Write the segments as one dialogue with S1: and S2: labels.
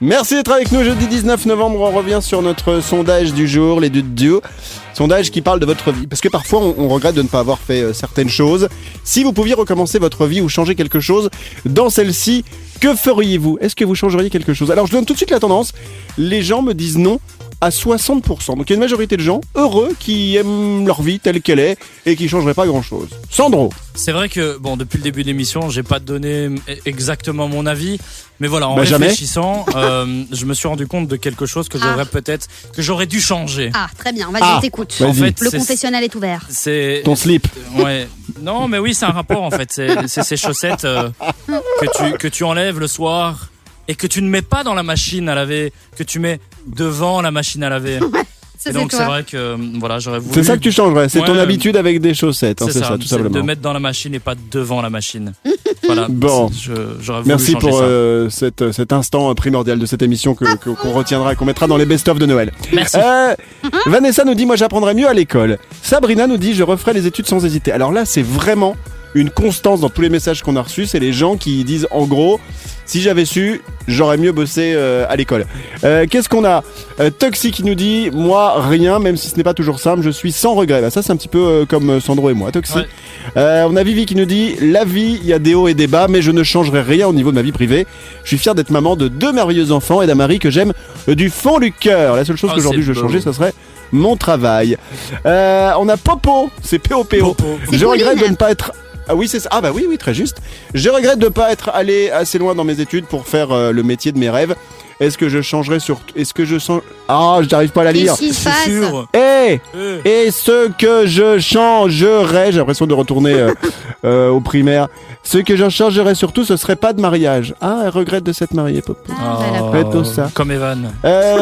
S1: Merci d'être avec nous jeudi 19 novembre. On revient sur notre sondage du jour, les duos. Sondage qui parle de votre vie. Parce que parfois, on regrette de ne pas avoir fait certaines choses. Si vous pouviez recommencer votre vie ou changer quelque chose dans celle-ci, que feriez-vous ? Est-ce que vous changeriez quelque chose ? Alors, je donne tout de suite la tendance. Les gens me disent non à 60%. Donc, il y a une majorité de gens heureux qui aiment leur vie telle qu'elle est et qui ne changeraient pas grand-chose. Sandro ?
S2: C'est vrai que, depuis le début de l'émission, j'ai pas donné exactement mon avis. Mais voilà, en réfléchissant, je me suis rendu compte de quelque chose que j'aurais dû changer.
S3: Ah, très bien. Vas-y, on t'écoute.
S2: En fait,
S3: le confessionnal est ouvert.
S2: C'est
S1: ton slip.
S2: Ouais. Non, mais oui, c'est un rapport, en fait. C'est ces chaussettes que tu enlèves le soir et que tu ne mets pas dans la machine à laver, que tu mets devant la machine à laver. Et donc c'est vrai que j'aurais voulu.
S1: C'est ça que tu changerais, c'est ton habitude avec des chaussettes, c'est ça tout simplement.
S2: De mettre dans la machine et pas devant la machine. Voilà.
S1: Bon,
S2: j'aurais voulu
S1: merci
S2: changer
S1: pour cet instant primordial de cette émission qu'on retiendra, qu'on mettra dans les best-of de Noël.
S2: Merci.
S1: Vanessa nous dit moi j'apprendrai mieux à l'école. Sabrina nous dit je referai les études sans hésiter. Alors là c'est vraiment une constance dans tous les messages qu'on a reçus, c'est les gens qui disent en gros si j'avais su, j'aurais mieux bossé à l'école. Qu'est-ce qu'on a Toxi qui nous dit moi rien, même si ce n'est pas toujours simple, je suis sans regret. Ça c'est un petit peu comme Sandro et moi, Toxi. Ouais. On a Vivi qui nous dit la vie, il y a des hauts et des bas, mais je ne changerai rien au niveau de ma vie privée. Je suis fier d'être maman de 2 merveilleux enfants et d'un mari que j'aime du fond du cœur. La seule chose qu'aujourd'hui je changeais, ça serait mon travail. On a Popo, c'est P-O-P-O. Je regrette de ne pas être... Ah oui, c'est ça. Ah bah oui, très juste. Je regrette de ne pas être allé assez loin dans mes études pour faire le métier de mes rêves. Est-ce que je changerais sur... Est-ce que je sens... Ah, je n'arrive pas à la lire.
S3: C'est sûr.
S1: Et ce que je changerais... J'ai l'impression de retourner au primaire. Ce que je changerais surtout, ce serait pas de mariage. Ah, elle regrette de s'être mariée, Popo. Plutôt ça.
S2: Comme Evan.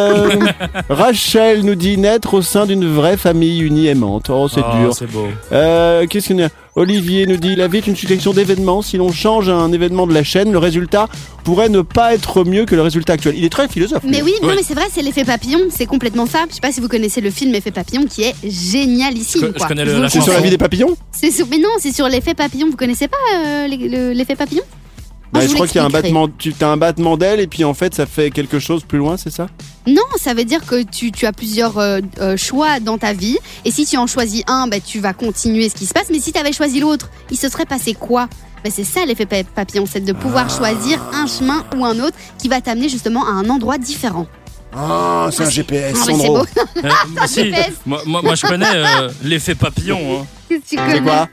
S1: Rachel nous dit naître au sein d'une vraie famille unie aimante. Oh, c'est dur.
S2: C'est beau.
S1: Qu'est-ce qu'on a ? Olivier nous dit la vie est une succession d'événements. Si l'on change un événement de la chaîne, le résultat pourrait ne pas être mieux que le résultat actuel. Il est très philosophe.
S3: Mais oui, non, mais c'est vrai, c'est l'effet papillon. C'est complètement ça. Je sais pas si vous connaissez le film Effet papillon qui est génialissime.
S2: Je connais
S1: c'est sur la vie des papillons.
S3: Mais non, c'est sur l'effet papillon. Vous connaissez pas l'effet papillon?
S1: Je crois qu'il y a un battement, tu as un battement d'aile et puis en fait ça fait quelque chose plus loin, c'est ça?
S3: Non, ça veut dire que tu as plusieurs choix dans ta vie et si tu en choisis un, tu vas continuer ce qui se passe, mais si tu avais choisi l'autre, il se serait passé quoi? C'est ça l'effet papillon, c'est de pouvoir choisir un chemin ou un autre qui va t'amener justement à un endroit différent.
S1: Ah, c'est un GPS,
S3: c'est beau.
S2: Si, moi je connais l'effet papillon. Hein.
S3: Tu connais?
S1: C'est quoi?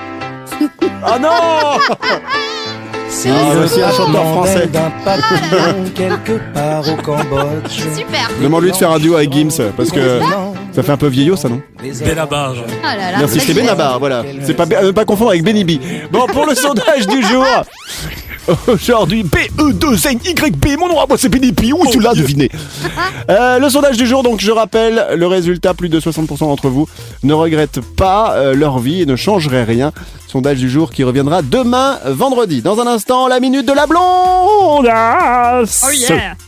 S1: Ah non! C'est aussi un chanteur français.
S4: D'un papillon quelque part au Cambodge.
S3: Super.
S1: Demande-lui de faire un duo avec Gims parce que ça fait un peu vieillot ça, non?
S2: Benabar.
S3: Oh là là,
S1: merci, c'est Benabar, voilà. C'est pas ne pas confondre avec Benny B. Bon, pour le sondage du jour. Aujourd'hui, B-E-2-N-Y-B, mon nom à moi c'est Benny B, où tu l'as deviné. Le sondage du jour, donc je rappelle le résultat, plus de 60% d'entre vous ne regrettent pas leur vie et ne changeraient rien. Sondage du jour qui reviendra demain vendredi. Dans un instant, la minute de la blondasse.
S3: Oh yeah.